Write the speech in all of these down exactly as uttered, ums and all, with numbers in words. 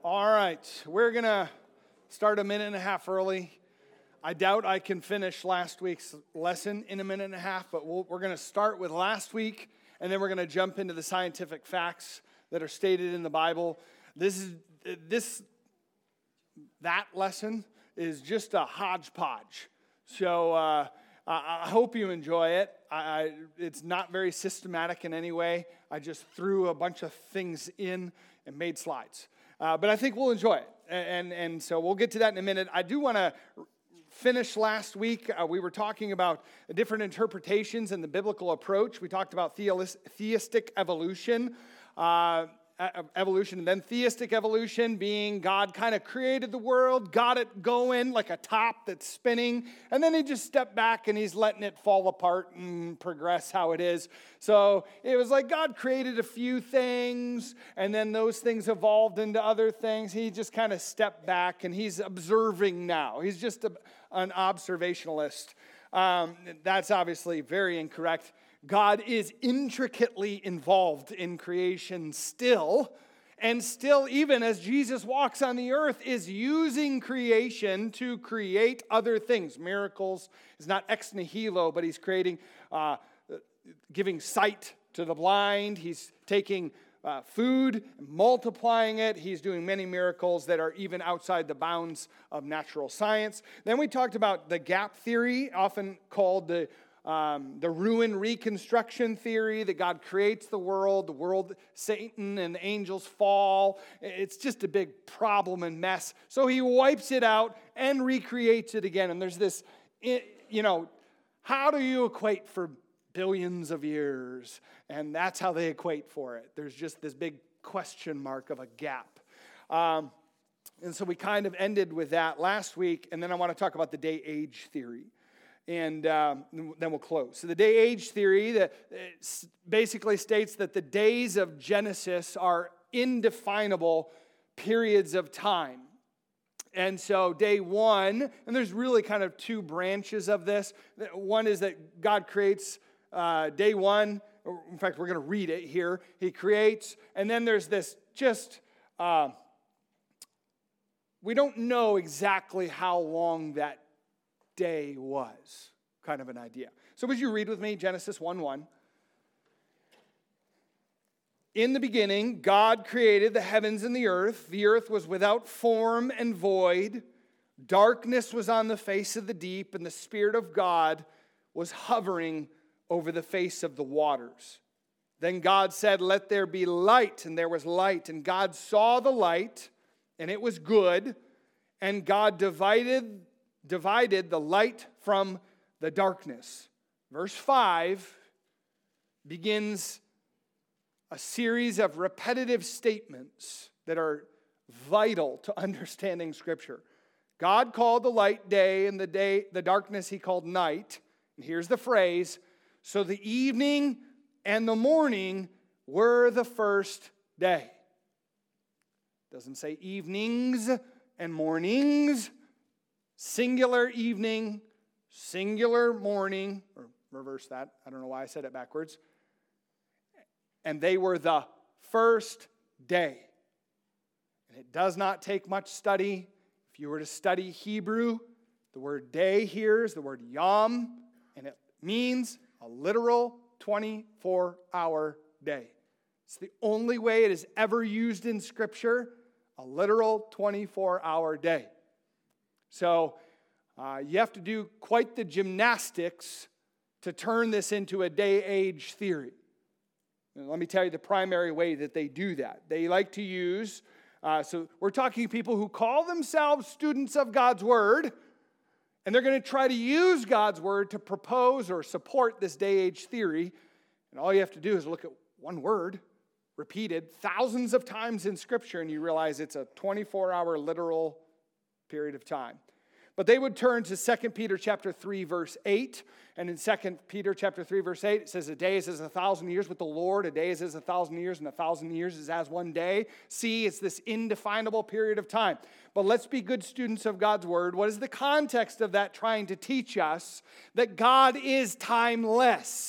All right, we're going to start a minute and a half early. I doubt I can finish last week's lesson in a minute and a half, but we'll, we're going to start with last week, and then we're going to jump into the scientific facts that are stated in the Bible. This is this that lesson is just a hodgepodge. So uh, I, I hope you enjoy it. I, I, it's not very systematic in any way. I just threw a bunch of things in and made slides. Uh, but I think we'll enjoy it, and, and so we'll get to that in a minute. I do want to finish last week. Uh, we were talking about different interpretations in the biblical approach. We talked about theistic evolution, uh, evolution, and then theistic evolution being God kind of created the world, got it going like a top that's spinning, and then he just stepped back and he's letting it fall apart and progress how it is. So it was like God created a few things, and then those things evolved into other things. He just kind of stepped back, and he's observing now. He's just a, an observationalist. Um, that's obviously very incorrect. God is intricately involved in creation still, and still, even as Jesus walks on the earth, is using creation to create other things. Miracles is not ex nihilo, but he's creating, uh, giving sight to the blind. He's taking uh, food, multiplying it. He's doing many miracles that are even outside the bounds of natural science. Then we talked about the gap theory, often called the Um, the ruin reconstruction theory, that God creates the world, the world, Satan and the angels fall. It's just a big problem and mess. So he wipes it out and recreates it again. And there's this, you know, how do you equate for billions of years? And that's how they equate for it. There's just this big question mark of a gap. Um, and so we kind of ended with that last week. And then I want to talk about the day-age theory. And um, then we'll close. So the day-age theory that basically states that the days of Genesis are indefinable periods of time. And so day one, and there's really kind of two branches of this. One is that God creates uh, day one. In fact, we're going to read it here. He creates, and then there's this just, uh, we don't know exactly how long that day was, kind of an idea. So would you read with me Genesis one one? In the beginning, God created the heavens and the earth. The earth was without form and void. Darkness was on the face of the deep, and the Spirit of God was hovering over the face of the waters. Then God said, "Let there be light," and there was light. And God saw the light, and it was good. And God divided divided the light from the darkness. Verse five begins a series of repetitive statements that are vital to understanding Scripture. God called the light day, and the day, the darkness he called night. And here's the phrase, so the evening and the morning were the first day. Doesn't say evenings and mornings. Singular evening, singular morning, or reverse that. I don't know why I said it backwards. And they were the first day. And it does not take much study. If you were to study Hebrew, the word day here is the word yom, and it means a literal twenty-four hour day. It's the only way it is ever used in Scripture, a literal twenty-four hour day. So uh, you have to do quite the gymnastics to turn this into a day-age theory. And let me tell you the primary way that they do that. They like to use, uh, so we're talking people who call themselves students of God's Word, and they're going to try to use God's Word to propose or support this day-age theory. And all you have to do is look at one word repeated thousands of times in Scripture, and you realize it's a twenty-four hour literal period of time. But they would turn to Second Peter chapter three, verse eight. And in Second Peter chapter three, verse eight, it says, a day is as a thousand years with the Lord. A day is as a thousand years, and a thousand years is as one day. See, it's this indefinable period of time. But let's be good students of God's Word. What is the context of that trying to teach us? That God is timeless.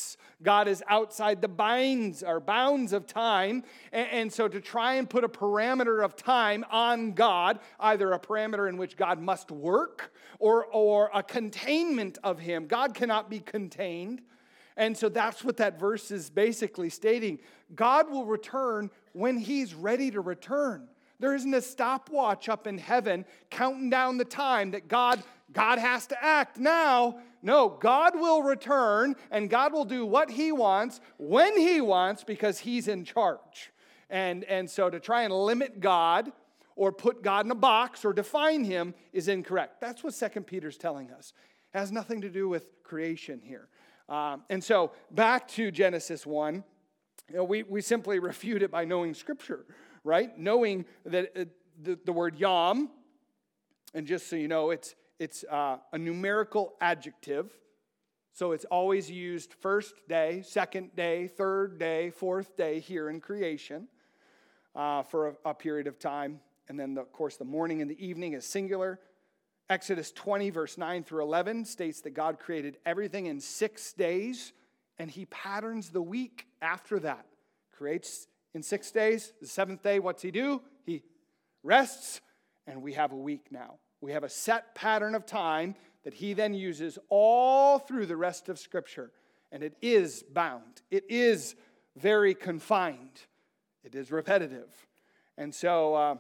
God is outside the binds or bounds of time. And, and so to try and put a parameter of time on God, either a parameter in which God must work or, or a containment of him. God cannot be contained. And so that's what that verse is basically stating. God will return when he's ready to return. There isn't a stopwatch up in heaven counting down the time that God, God has to act now. No, God will return and God will do what he wants when he wants because he's in charge. And, and so to try and limit God or put God in a box or define him is incorrect. That's what Second Peter's telling us. It has nothing to do with creation here. Um, and so back to Genesis one, you know, we, we simply refute it by knowing Scripture, right? Knowing that uh, the, the word yom, and just so you know, it's, it's uh, a numerical adjective. So it's always used first day, second day, third day, fourth day here in creation uh, for a, a period of time. And then, the, of course, the morning and the evening is singular. Exodus twenty, verse nine through eleven states that God created everything in six days, and he patterns the week after that. Creates in six days. The seventh day, what's he do? He rests, and we have a week now. We have a set pattern of time that he then uses all through the rest of Scripture. And it is bound. It is very confined. It is repetitive. And so, uh,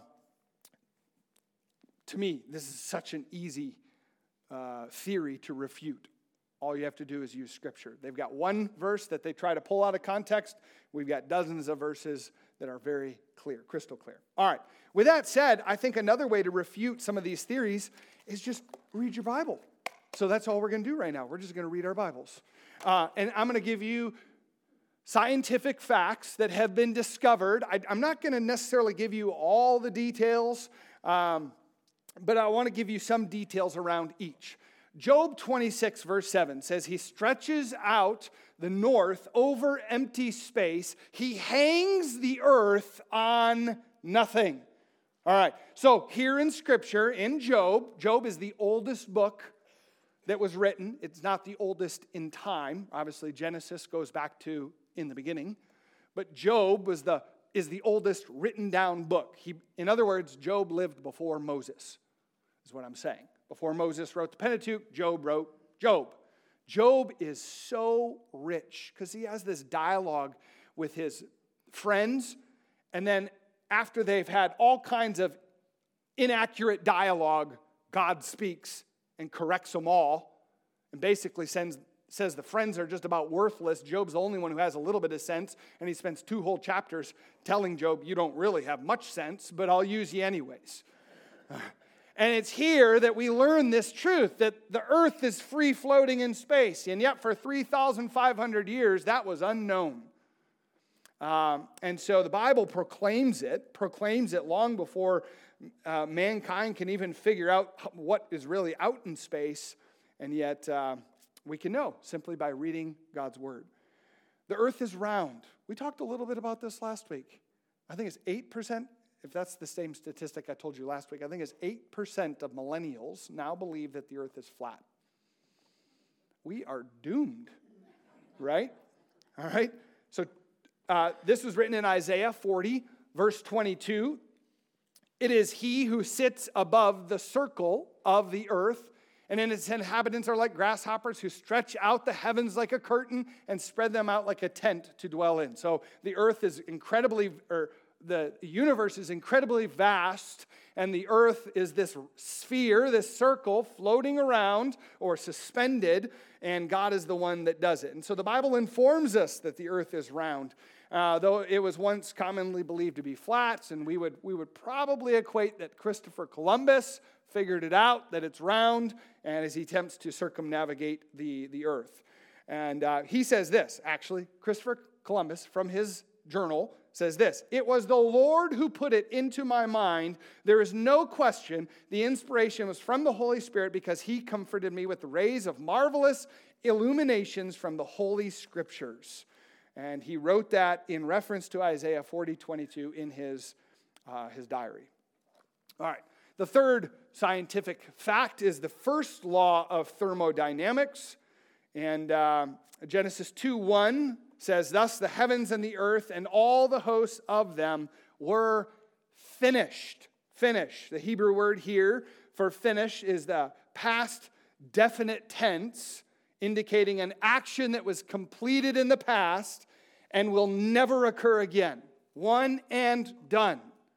to me, this is such an easy uh, theory to refute. All you have to do is use Scripture. They've got one verse that they try to pull out of context. We've got dozens of verses that are very clear, crystal clear. All right. With that said, I think another way to refute some of these theories is just read your Bible. So that's all we're going to do right now. We're just going to read our Bibles. Uh, and I'm going to give you scientific facts that have been discovered. I, I'm not going to necessarily give you all the details, um, but I want to give you some details around each. Job twenty-six, verse seven says, he stretches out the north over empty space. He hangs the earth on nothing. All right, so here in Scripture, in Job, Job is the oldest book that was written. It's not the oldest in time. Obviously, Genesis goes back to in the beginning. But Job was the is the oldest written down book. He, in other words, Job lived before Moses, is what I'm saying. Before Moses wrote the Pentateuch, Job wrote Job. Job is so rich because he has this dialogue with his friends. And then after they've had all kinds of inaccurate dialogue, God speaks and corrects them all and basically sends, says the friends are just about worthless. Job's the only one who has a little bit of sense. And he spends two whole chapters telling Job, you don't really have much sense, but I'll use you anyways. And it's here that we learn this truth, that the earth is free floating in space. And yet for three thousand five hundred years, that was unknown. Um, and so the Bible proclaims it, proclaims it long before uh, mankind can even figure out what is really out in space. And yet uh, we can know simply by reading God's Word. The earth is round. We talked a little bit about this last week. I think it's eight percent. If that's the same statistic I told you last week, I think it's eight percent of millennials now believe that the earth is flat. We are doomed, right? All right? So uh, this was written in Isaiah forty, verse twenty-two. It is he who sits above the circle of the earth, and in its inhabitants are like grasshoppers who stretch out the heavens like a curtain and spread them out like a tent to dwell in. So the earth is incredibly... Or, The universe is incredibly vast, and the earth is this sphere, this circle floating around or suspended, and God is the one that does it. And so the Bible informs us that the earth is round, uh, though it was once commonly believed to be flat, and we would, we would probably equate that Christopher Columbus figured it out, that it's round, and as he attempts to circumnavigate the, the earth. And uh, he says this, actually, Christopher Columbus, from his journal, says this, it was the Lord who put it into my mind. There is no question the inspiration was from the Holy Spirit because he comforted me with the rays of marvelous illuminations from the Holy Scriptures. And he wrote that in reference to Isaiah forty twenty-two in his, uh, his diary. All right. The third scientific fact is the first law of thermodynamics. And uh, Genesis two one says, thus the heavens and the earth and all the hosts of them were finished. Finish. The Hebrew word here for finish is the past definite tense, indicating an action that was completed in the past and will never occur again. One and done.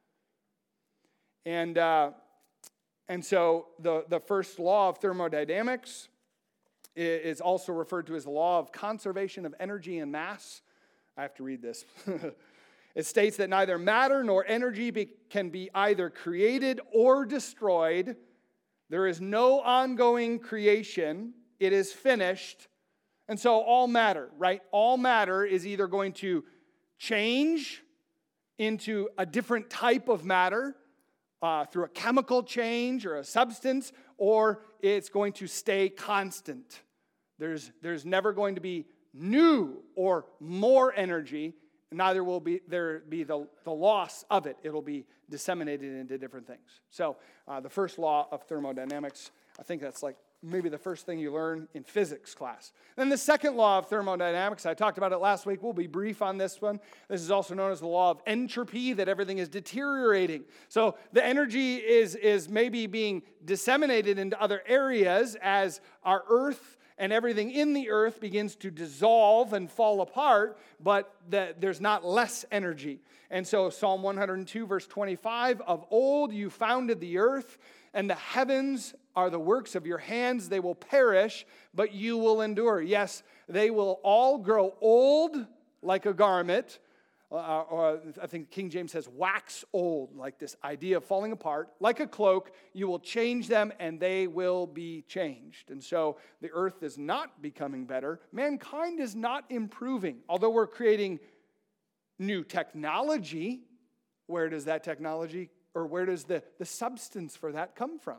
And uh, and so the, the first law of thermodynamics is also referred to as the law of conservation of energy and mass. I have to read this. It states that neither matter nor energy be, can be either created or destroyed. There is no ongoing creation. It is finished. And so all matter, right? All matter is either going to change into a different type of matter uh, through a chemical change or a substance, or it's going to stay constant. There's, there's never going to be new or more energy. Neither will be there be the, the loss of it. It'll be disseminated into different things. So uh, the first law of thermodynamics, I think that's like maybe the first thing you learn in physics class. Then the second law of thermodynamics, I talked about it last week. We'll be brief on this one. This is also known as the law of entropy, that everything is deteriorating. So the energy is, is maybe being disseminated into other areas as our earth and everything in the earth begins to dissolve and fall apart, but the, there's not less energy. And so Psalm one hundred two, verse twenty-five, of old you founded the earth, and the heavens are the works of your hands. They will perish, but you will endure. Yes, they will all grow old like a garment, uh, or I think King James says wax old, like this idea of falling apart. Like a cloak, you will change them and they will be changed. And so the earth is not becoming better. Mankind is not improving. Although we're creating new technology, where does that technology, or where does the, the substance for that come from?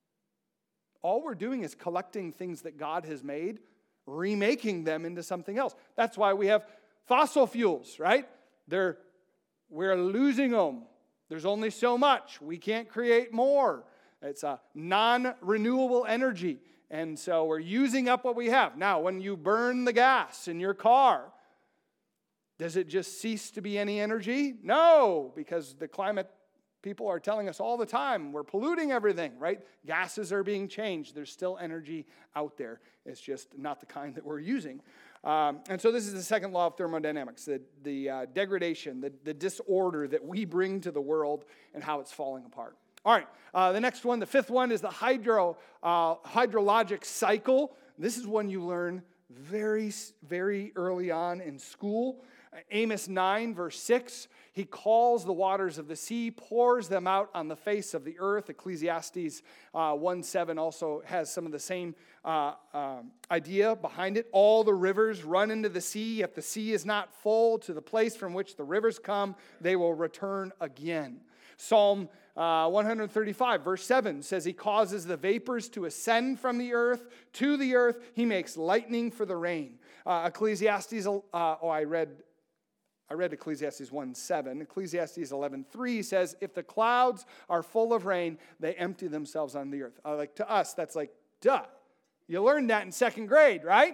All we're doing is collecting things that God has made, remaking them into something else. That's why we have fossil fuels, right? They're, we're losing them. There's only so much. We can't create more. It's a non-renewable energy. And so we're using up what we have. Now, when you burn the gas in your car, does it just cease to be any energy? No, because the climate people are telling us all the time, we're polluting everything, right? Gases are being changed. There's still energy out there. It's just not the kind that we're using. Um, and so this is the second law of thermodynamics, the, the uh, degradation, the, the disorder that we bring to the world and how it's falling apart. All right, uh, the next one, the fifth one, is the hydro uh, hydrologic cycle. This is one you learn very, very early on in school. Amos nine, verse six, he calls the waters of the sea, pours them out on the face of the earth. Ecclesiastes uh, one seven also has some of the same uh, uh, idea behind it. All the rivers run into the sea. If the sea is not full to the place from which the rivers come, they will return again. Psalm uh, one thirty-five, verse seven says, he causes the vapors to ascend from the earth to the earth. He makes lightning for the rain. Uh, Ecclesiastes, uh, oh, I read... I read Ecclesiastes one seven. Ecclesiastes eleven three says, if the clouds are full of rain, they empty themselves on the earth. Uh, like to us, that's like, duh. You learned that in second grade, right?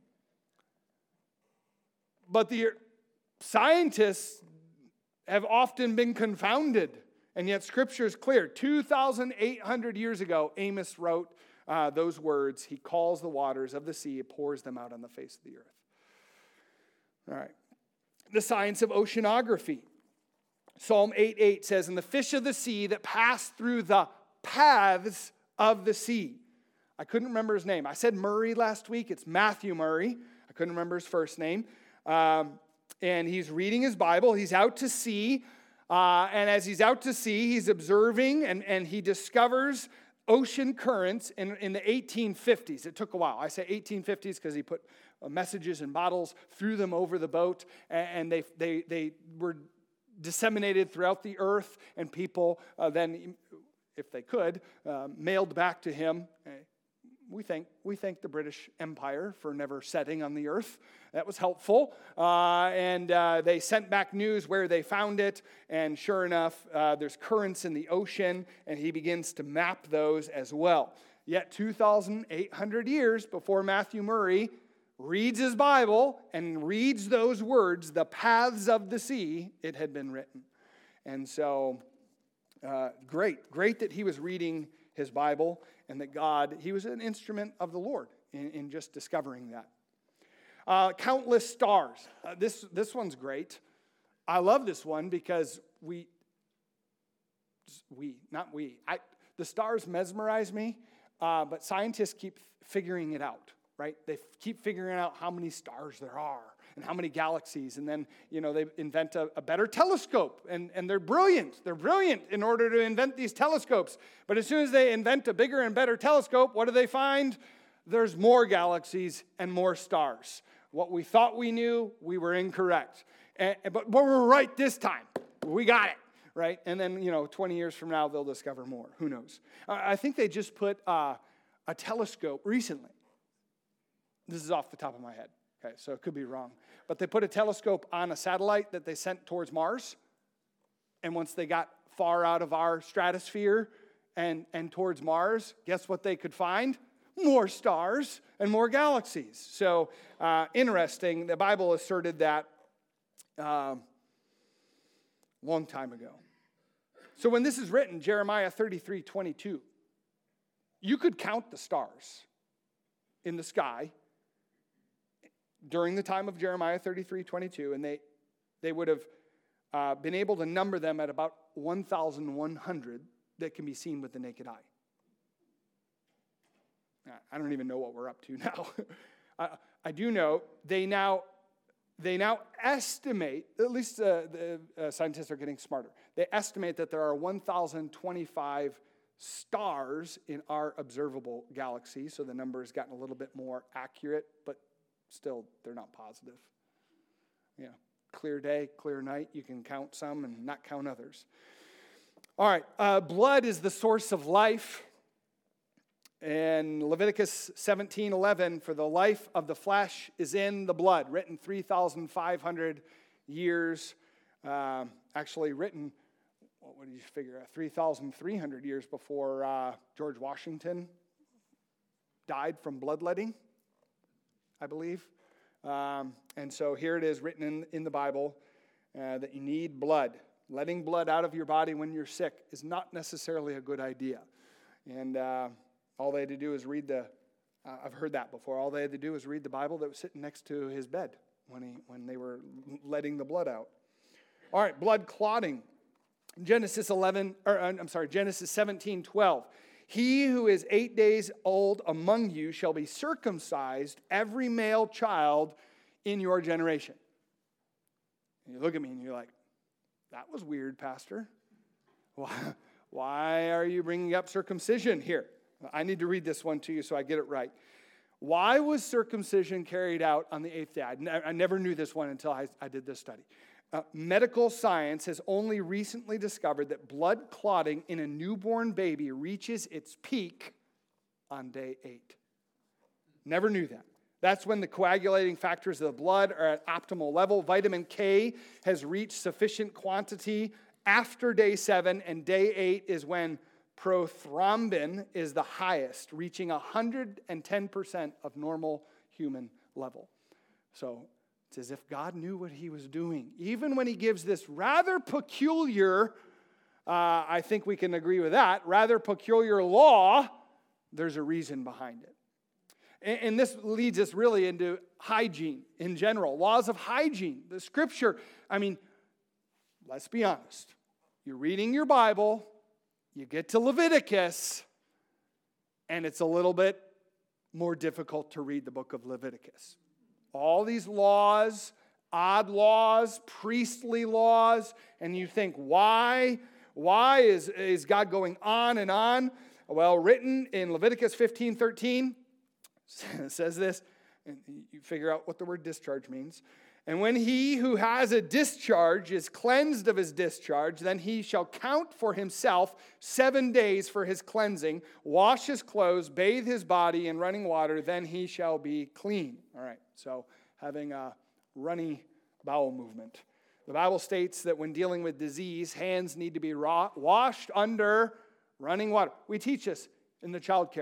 But the scientists have often been confounded, and yet Scripture is clear. two thousand eight hundred years ago, Amos wrote uh, those words. He calls the waters of the sea, pours them out on the face of the earth. All right. The science of oceanography. Psalm eight eight says, and the fish of the sea that pass through the paths of the sea. I couldn't remember his name. I said Murray last week. It's Matthew Murray. I couldn't remember his first name. Um, and he's reading his Bible. He's out to sea. Uh, and as he's out to sea, he's observing and, and he discovers ocean currents in, in the eighteen fifties. It took a while. I say eighteen fifties because he put messages in bottles, threw them over the boat, and they they they were disseminated throughout the earth, and people uh, then, if they could, uh, mailed back to him. We thank we thank the British Empire for never setting on the earth. That was helpful. Uh, and uh, they sent back news where they found it, and sure enough, uh, there's currents in the ocean, and he begins to map those as well. Yet two thousand eight hundred years before Matthew Murray reads his Bible and reads those words, the paths of the sea, it had been written. And so, uh, great, great that he was reading his Bible and that God, he was an instrument of the Lord in, in just discovering that. Uh, countless stars. Uh, this, this one's great. I love this one because we, we, not we, I, the stars mesmerize me, uh, but scientists keep figuring it out. Right? They f- keep figuring out how many stars there are and how many galaxies. And then, you know, they invent a, a better telescope. And, and they're brilliant. They're brilliant in order to invent these telescopes. But as soon as they invent a bigger and better telescope, what do they find? There's more galaxies and more stars. What we thought we knew, we were incorrect. And, but, but we're right this time. We got it. Right? And then, you know, twenty years from now, they'll discover more. Who knows? Uh, I think they just put uh, a telescope recently. This is off the top of my head, okay, so it could be wrong. But they put a telescope on a satellite that they sent towards Mars. And once they got far out of our stratosphere and, and towards Mars, guess what they could find? More stars and more galaxies. So uh, interesting, the Bible asserted that a uh, long time ago. So when this is written, Jeremiah thirty-three twenty-two, you could count the stars in the sky during the time of Jeremiah thirty-three twenty-two, and they, they would have uh, been able to number them at about one thousand one hundred that can be seen with the naked eye. I don't even know what we're up to now. I, I do know they now, they now estimate, at least uh, the uh, scientists are getting smarter, they estimate that there are one thousand twenty-five stars in our observable galaxy, so the number has gotten a little bit more accurate, but still, they're not positive. Yeah, clear day, clear night. You can count some and not count others. All right, uh, blood is the source of life. And Leviticus seventeen eleven, for the life of the flesh is in the blood, written three thousand five hundred years, uh, actually written, what would you figure, three thousand three hundred years before uh, George Washington died from bloodletting, I believe. Um, and so here it is written in, in the Bible uh, that you need blood. Letting blood out of your body when you're sick is not necessarily a good idea. And uh, all they had to do is read the, uh, I've heard that before, all they had to do was read the Bible that was sitting next to his bed when, he, when they were letting the blood out. All right, blood clotting. Genesis eleven, or I'm sorry, Genesis seventeen twelve. He who is eight days old among you shall be circumcised, every male child in your generation. And you look at me and you're like, that was weird, Pastor. Why, why are you bringing up circumcision here? I need to read this one to you so I get it right. Why was circumcision carried out on the eighth day? I, ne- I never knew this one until I, I did this study. Uh, medical science has only recently discovered that blood clotting in a newborn baby reaches its peak on day eight. Never knew that. That's when the coagulating factors of the blood are at optimal level. Vitamin K has reached sufficient quantity after day seven, and day eight is when prothrombin is the highest, reaching one hundred ten percent of normal human level. So it's as if God knew what he was doing. Even when he gives this rather peculiar, uh, I think we can agree with that, rather peculiar law, there's a reason behind it. And, and this leads us really into hygiene in general, laws of hygiene. The scripture, I mean, let's be honest. You're reading your Bible, you get to Leviticus, and it's a little bit more difficult to read the book of Leviticus. All these laws, odd laws, priestly laws, and you think, why? Why is, is God going on and on? Well, written in Leviticus fifteen thirteen, it says this, and you figure out what the word discharge means. And when he who has a discharge is cleansed of his discharge, then he shall count for himself seven days for his cleansing, wash his clothes, bathe his body in running water, then he shall be clean. All right, so having a runny bowel movement. The Bible states that when dealing with disease, hands need to be raw, washed under running water. We teach this in the child care.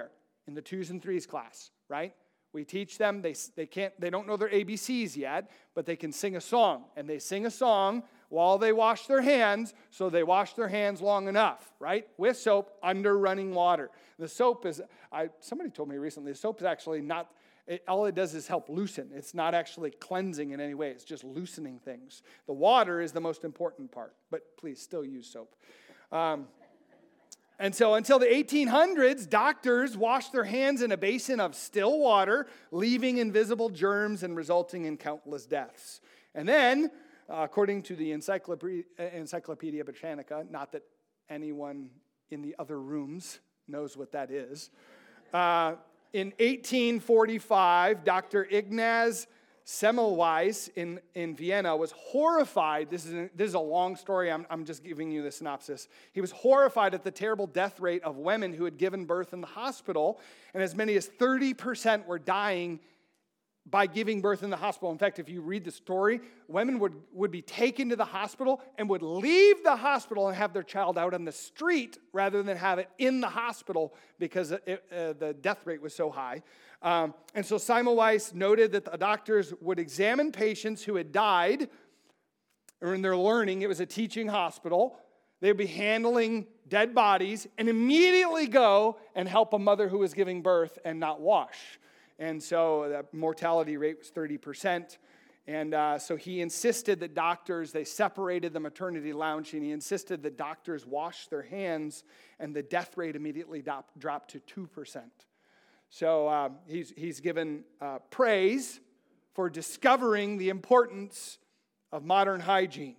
in the twos and threes class, right? We teach them, they, they, can't, they don't know their A B Cs yet, but they can sing a song. And they sing a song while they wash their hands, so they wash their hands long enough, right? With soap under running water. The soap is, I somebody told me recently, the soap is actually not, it, all it does is help loosen. It's not actually cleansing in any way. It's just loosening things. The water is the most important part, but please still use soap. Um, And so until the eighteen hundreds, doctors washed their hands in a basin of still water, leaving invisible germs and resulting in countless deaths. And then, uh, according to the Encyclopedia, Encyclopedia Britannica, not that anyone in the other rooms knows what that is, uh, in eighteen forty-five, Doctor Ignaz Semmelweis in, in Vienna was horrified. This is, a, this is a long story. I'm, I'm just giving you the synopsis. He was horrified at the terrible death rate of women who had given birth in the hospital, and as many as thirty percent were dying by giving birth in the hospital. In fact, if you read the story, women would, would be taken to the hospital and would leave the hospital and have their child out on the street rather than have it in the hospital because it, uh, the death rate was so high. Um, and so Semmelweis noted that the doctors would examine patients who had died, or in their learning, it was a teaching hospital. They would be handling dead bodies and immediately go and help a mother who was giving birth and not wash. And so the mortality rate was thirty percent. And uh, so he insisted that doctors, they separated the maternity lounge, and he insisted that doctors wash their hands, and the death rate immediately drop, dropped to two percent. So uh, he's, he's given uh, praise for discovering the importance of modern hygiene.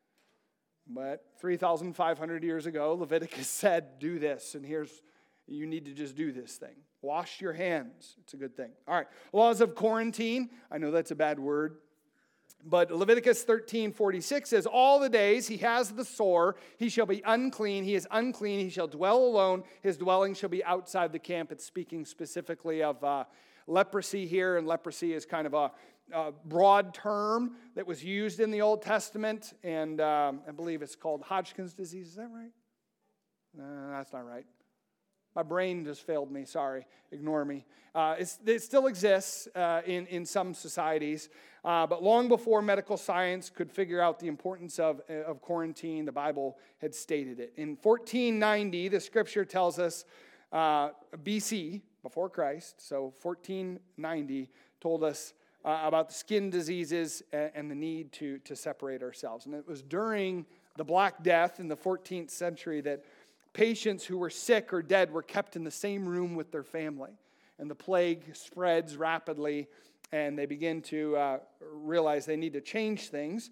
But three thousand five hundred years ago, Leviticus said, do this, and here's, you need to just do this thing. Wash your hands. It's a good thing. All right, laws of quarantine. I know that's a bad word. But Leviticus thirteen forty-six says, all the days he has the sore, he shall be unclean. He is unclean. He shall dwell alone. His dwelling shall be outside the camp. It's speaking specifically of uh, leprosy here. And leprosy is kind of a, a broad term that was used in the Old Testament. And um, I believe it's called Hodgkin's disease. Is that right? No, that's not right. My brain just failed me. Sorry. Ignore me. Uh, it's, it still exists uh, in, in some societies. Uh, but long before medical science could figure out the importance of, of quarantine, the Bible had stated it. In fourteen ninety, the scripture tells us, uh, B C, before Christ, so fourteen ninety, told us uh, about the skin diseases and, and the need to, to separate ourselves. And it was during the Black Death in the fourteenth century that patients who were sick or dead were kept in the same room with their family. And the plague spreads rapidly, and they begin to uh, realize they need to change things.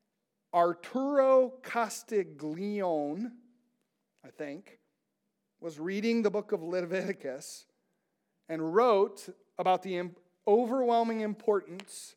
Arturo Castiglione, I think, was reading the book of Leviticus and wrote about the overwhelming importance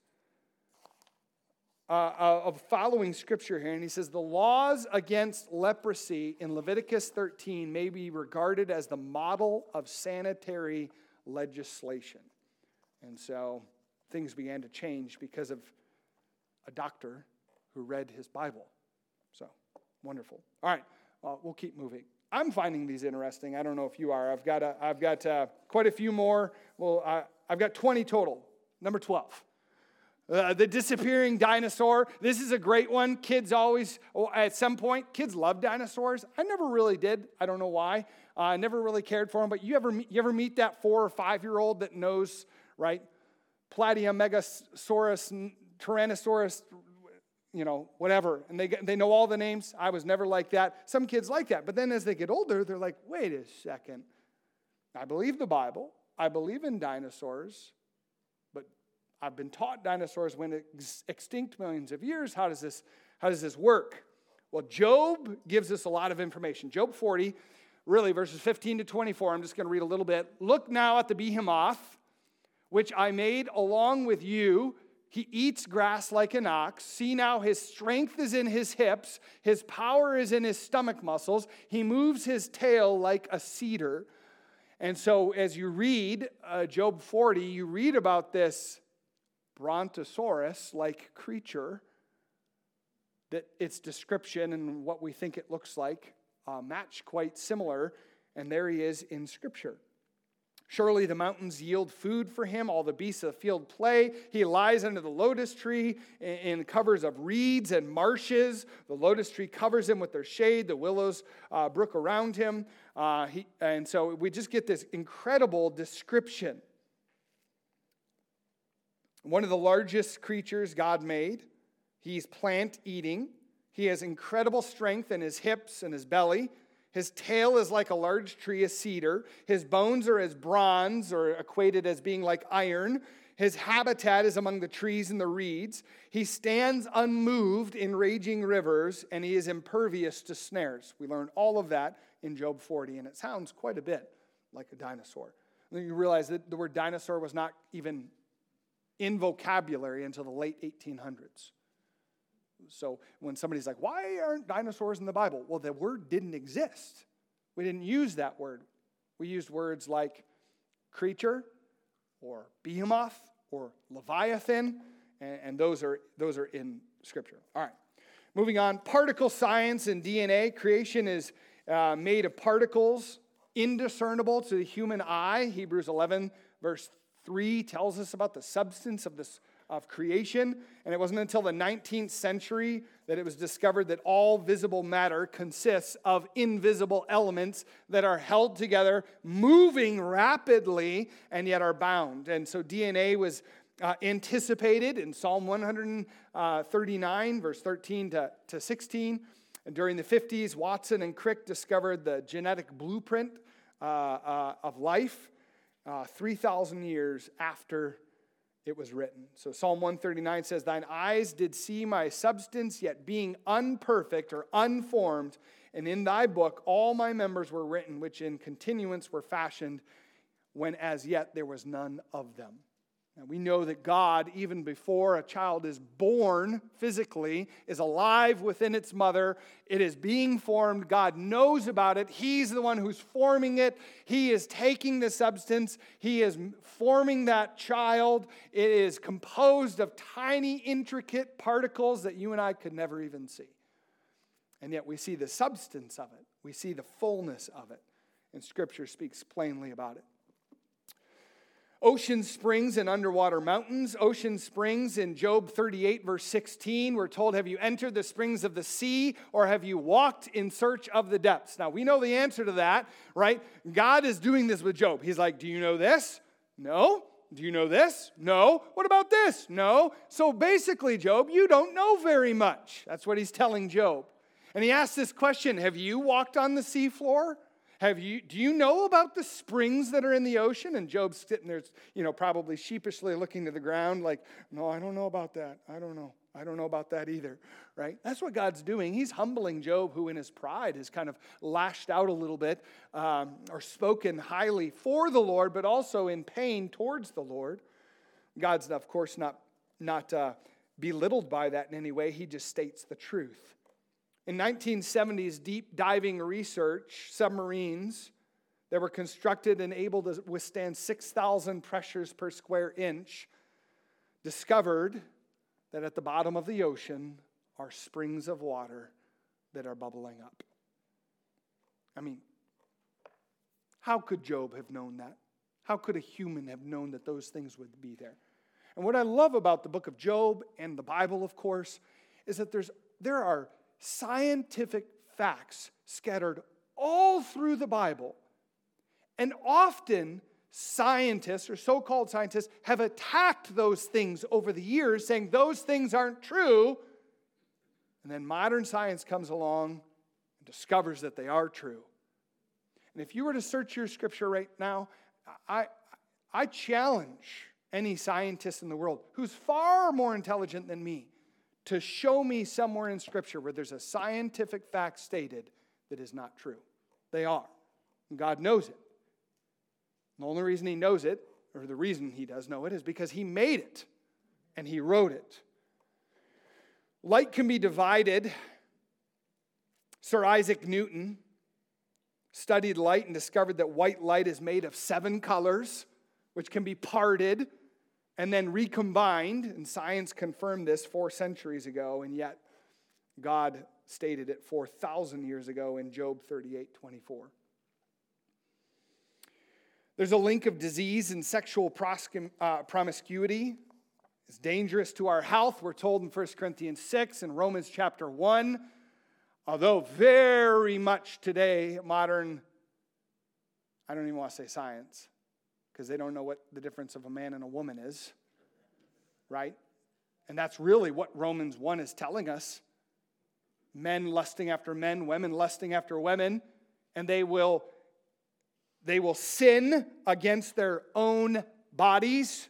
Uh, of following scripture here, and he says the laws against leprosy in Leviticus thirteen may be regarded as the model of sanitary legislation. And so things began to change because of a doctor who read his Bible. So wonderful. All right, well, we'll keep moving. I'm finding these interesting. I don't know if you are. I've got a, I've got uh, quite a few more. Well, uh, I've got twenty total. Number twelve. Uh, the disappearing dinosaur. This is a great one. Kids always, at some point, kids love dinosaurs. I never really did. I don't know why. Uh, I never really cared for them. But you ever, you ever meet that four or five-year-old that knows, right? Platymegasaurus, Tyrannosaurus, you know, whatever. And they, they know all the names. I was never like that. Some kids like that. But then as they get older, they're like, wait a second. I believe the Bible. I believe in dinosaurs. I've been taught dinosaurs went ex- extinct millions of years. How does this, how does this work? Well, Job gives us a lot of information. Job forty, really, verses fifteen to twenty-four. I'm just going to read a little bit. Look now at the behemoth, which I made along with you. He eats grass like an ox. See now, his strength is in his hips. His power is in his stomach muscles. He moves his tail like a cedar. And so as you read uh, Job forty, you read about this brontosaurus-like creature, that its description and what we think it looks like uh, match quite similar, and there he is in Scripture. Surely the mountains yield food for him. All the beasts of the field play. He lies under the lotus tree in covers of reeds and marshes. The lotus tree covers him with their shade. The willows uh, brook around him. Uh, he, and so we just get this incredible description. One of the largest creatures God made. He's plant eating. He has incredible strength in his hips and his belly. His tail is like a large tree, a cedar. His bones are as bronze, or equated as being like iron. His habitat is among the trees and the reeds. He stands unmoved in raging rivers, and he is impervious to snares. We learn all of that in Job forty, and it sounds quite a bit like a dinosaur. And then you realize that the word dinosaur was not even in vocabulary until the late eighteen hundreds. So when somebody's like, why aren't dinosaurs in the Bible? Well, the word didn't exist. We didn't use that word. We used words like creature or behemoth or leviathan, and, and those are those are in Scripture. All right, moving on. Particle science and D N A. Creation is uh, made of particles, indiscernible to the human eye. Hebrews eleven, verse three tells us about the substance of this of creation, and it wasn't until the nineteenth century that it was discovered that all visible matter consists of invisible elements that are held together, moving rapidly, and yet are bound. And so D N A was uh, anticipated in Psalm one thirty-nine, verse thirteen to sixteen. And during the fifties, Watson and Crick discovered the genetic blueprint uh, uh, of life uh, three thousand years after it was written. So Psalm one thirty-nine says, thine eyes did see my substance, yet being unperfect or unformed, and in thy book all my members were written, which in continuance were fashioned, when as yet there was none of them. Now we know that God, even before a child is born physically, is alive within its mother. It is being formed. God knows about it. He's the one who's forming it. He is taking the substance. He is forming that child. It is composed of tiny, intricate particles that you and I could never even see. And yet we see the substance of it. We see the fullness of it. And Scripture speaks plainly about it. Ocean springs and underwater mountains. Ocean springs in Job thirty-eight, verse sixteen. We're told, have you entered the springs of the sea, or have you walked in search of the depths? Now, we know the answer to that, right? God is doing this with Job. He's like, do you know this? No. Do you know this? No. What about this? No. So basically, Job, you don't know very much. That's what he's telling Job. And he asks this question, have you walked on the seafloor? Have you, do you know about the springs that are in the ocean? And Job's sitting there, you know, probably sheepishly looking to the ground like, no, I don't know about that. I don't know. I don't know about that either, right? That's what God's doing. He's humbling Job, who in his pride has kind of lashed out a little bit um, or spoken highly for the Lord, but also in pain towards the Lord. God's, of course, not, not uh, belittled by that in any way. He just states the truth. In nineteen seventies deep diving research, submarines that were constructed and able to withstand six thousand pressures per square inch discovered that at the bottom of the ocean are springs of water that are bubbling up. I mean, how could Job have known that? How could a human have known that those things would be there? And what I love about the book of Job and the Bible, of course, is that there's there are scientific facts scattered all through the Bible. And often scientists or so-called scientists have attacked those things over the years, saying those things aren't true. And then modern science comes along and discovers that they are true. And if you were to search your Scripture right now, I, I challenge any scientist in the world who's far more intelligent than me to show me somewhere in Scripture where there's a scientific fact stated that is not true. They are. And God knows it. The only reason He knows it, or the reason He does know it, is because He made it and He wrote it. Light can be divided. Sir Isaac Newton studied light and discovered that white light is made of seven colors, which can be parted and then recombined, and science confirmed this four centuries ago, and yet God stated it four thousand years ago in Job thirty-eight twenty-four. There's a link of disease and sexual proscu- uh, promiscuity. It's dangerous to our health. We're told in First Corinthians six and Romans chapter one. Although very much today, modern, I don't even want to say science, because they don't know what the difference of a man and a woman is, right? And that's really what Romans one is telling us. Men lusting after men, women lusting after women, and they will, they will sin against their own bodies.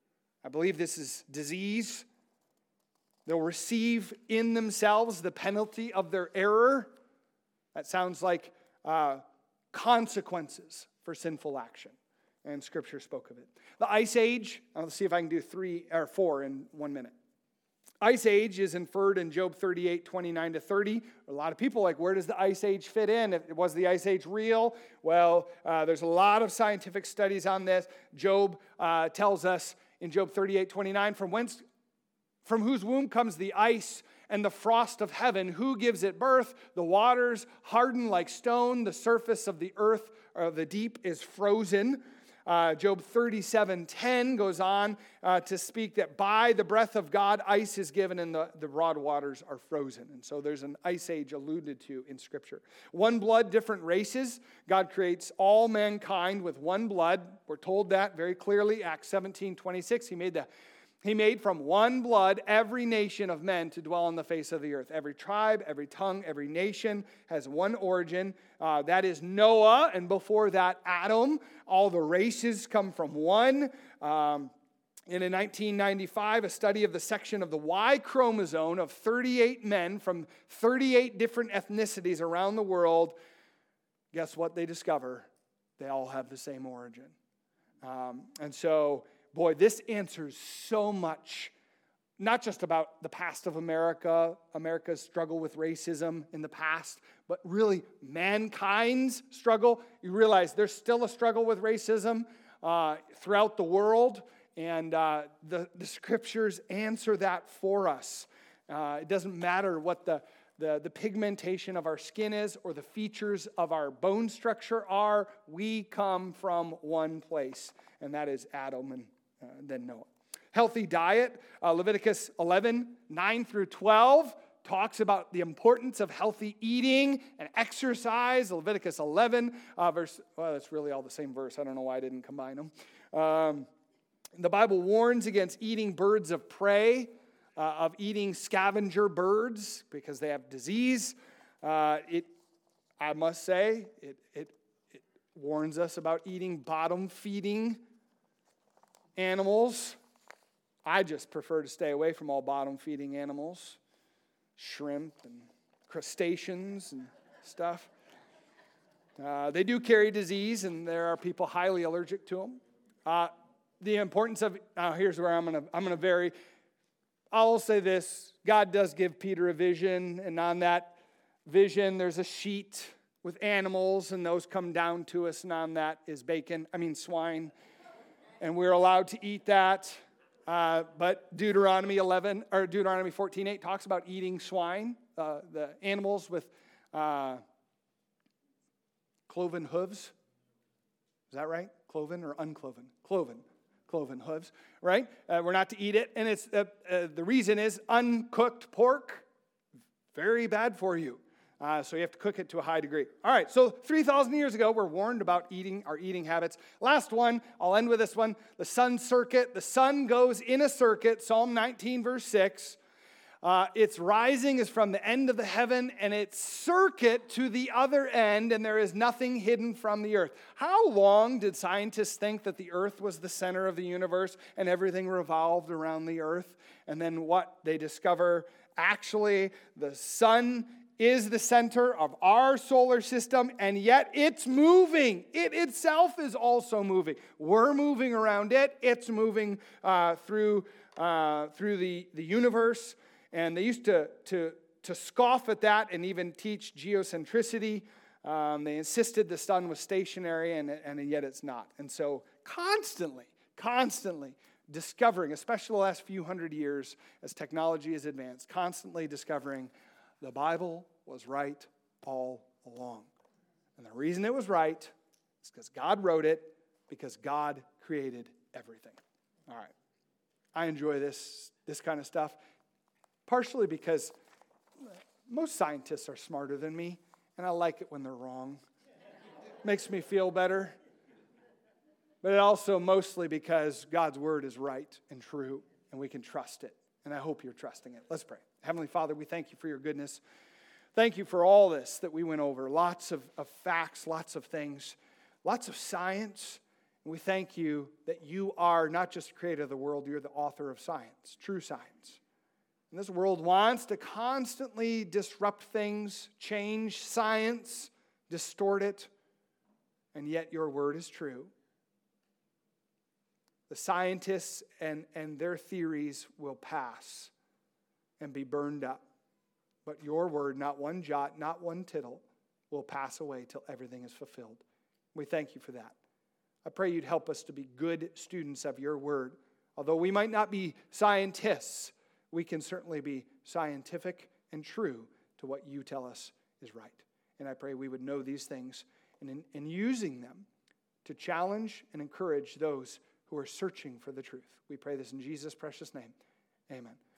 I believe this is disease. They'll receive in themselves the penalty of their error. That sounds like uh, consequences for sinful action. And Scripture spoke of it. The Ice Age, I'll see if I can do three or four in one minute. Ice Age is inferred in Job thirty-eight, twenty-nine to thirty. A lot of people are like, where does the Ice Age fit in? Was the Ice Age real? Well, uh, there's a lot of scientific studies on this. Job uh, tells us in Job thirty-eight, twenty-nine, from whence, from whose womb comes the ice and the frost of heaven? Who gives it birth? The waters harden like stone. The surface of the earth or the deep is frozen. Uh, Job thirty-seven ten goes on uh, to speak that by the breath of God, ice is given and the, the broad waters are frozen. And so there's an ice age alluded to in Scripture. One blood, different races. God creates all mankind with one blood. We're told that very clearly. Acts seventeen twenty-six, he made the He made from one blood every nation of men to dwell on the face of the earth. Every tribe, every tongue, every nation has one origin. Uh, that is Noah, and before that, Adam. All the races come from one. Um, and in nineteen ninety-five, a study of the section of the Y chromosome of thirty-eight men from thirty-eight different ethnicities around the world, guess what they discover? They all have the same origin. Um, and so... Boy, this answers so much, not just about the past of America, America's struggle with racism in the past, but really mankind's struggle. You realize there's still a struggle with racism uh, throughout the world, and uh, the, the Scriptures answer that for us. Uh, it doesn't matter what the, the, the pigmentation of our skin is or the features of our bone structure are. We come from one place, and that is Adam and Uh, then Noah. Healthy diet. Uh, Leviticus eleven, nine through twelve talks about the importance of healthy eating and exercise. Leviticus eleven, uh, verse, well, that's really all the same verse. I don't know why I didn't combine them. Um, the Bible warns against eating birds of prey, uh, of eating scavenger birds because they have disease. Uh, it, I must say, it, it, it warns us about eating bottom-feeding animals. I just prefer to stay away from all bottom-feeding animals. Shrimp and crustaceans and stuff. Uh, they do carry disease, and there are people highly allergic to them. Uh, the importance of, uh, here's where I'm going to I'm going to vary. I'll say this. God does give Peter a vision, and on that vision, there's a sheet with animals, and those come down to us, and on that is bacon, I mean swine. And we're allowed to eat that. Uh, but Deuteronomy eleven or Deuteronomy fourteen eight talks about eating swine, uh, the animals with uh, cloven hooves. Is that right? Cloven or uncloven? Cloven. Cloven hooves, right? Uh, we're not to eat it. And it's uh, uh, the reason is uncooked pork, very bad for you. Uh, so you have to cook it to a high degree. All right, so three thousand years ago, we're warned about eating, our eating habits. Last one, I'll end with this one. The sun circuit. The sun goes in a circuit, Psalm nineteen, verse six. Uh, its rising is from the end of the heaven, and its circuit to the other end, and there is nothing hidden from the earth. How long did scientists think that the earth was the center of the universe and everything revolved around the earth? And then what they discover, actually, the sun is the center of our solar system, and yet it's moving. It itself is also moving. We're moving around it. It's moving uh, through uh, through the, the universe. And they used to, to, to scoff at that and even teach geocentricity. Um, they insisted the sun was stationary, and, and yet it's not. And so constantly, constantly discovering, especially the last few hundred years as technology has advanced, constantly discovering the Bible was right all along. And the reason it was right is because God wrote it, because God created everything. All right. I enjoy this, this kind of stuff, partially because most scientists are smarter than me, and I like it when they're wrong. Makes me feel better. But it also mostly because God's word is right and true, and we can trust it. And I hope you're trusting it. Let's pray. Heavenly Father, we thank you for your goodness. Thank you for all this that we went over. Lots of, of facts, lots of things, lots of science. And we thank you that you are not just the creator of the world, you're the author of science, true science. And this world wants to constantly disrupt things, change science, distort it, and yet your word is true. The scientists and, and their theories will pass and be burned up. But your word, not one jot, not one tittle, will pass away till everything is fulfilled. We thank you for that. I pray you'd help us to be good students of your word. Although we might not be scientists, we can certainly be scientific and true to what you tell us is right. And I pray we would know these things and in, in using them to challenge and encourage those who are searching for the truth. We pray this in Jesus' precious name. Amen.